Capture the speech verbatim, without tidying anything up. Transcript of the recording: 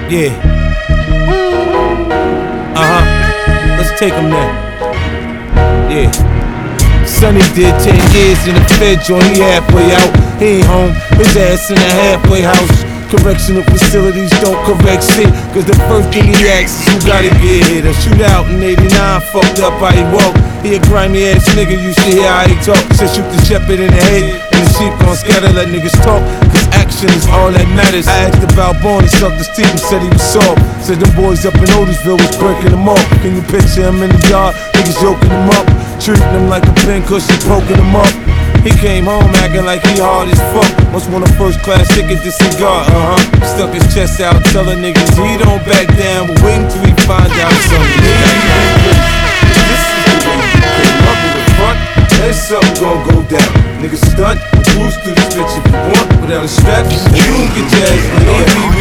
Yeah. Uh-huh. Let's take him there. Yeah. Sonny did ten years in the Fed joint, he halfway out. He ain't home, his ass in a halfway house. Correctional facilities don't correct shit, cause the first thing he asks is who gotta get hit. A shootout in eighty-nine fucked up how he walk. He a grimy ass nigga, you should hear how he talk. Said shoot the shepherd in the head, and the sheep gon' scatter, let niggas talk, cause action is all that matters. I asked about Born, he sucked his teeth and said he was soft. Said them boys up in Otisville was breaking them off. Can you picture him in the yard, niggas yoking him up, treating him like a pin cushion, poking him up. He came home acting like he hard as fuck. Must want a first class ticket to cigar, uh-huh. Stuck his chest out, telling niggas he don't back down, but wait until he find out something. This is the way you came up in the front, there's something gon' go down. Niggas stunt, cruise through this bitch if you want, without a strap, you don't get your ass laid.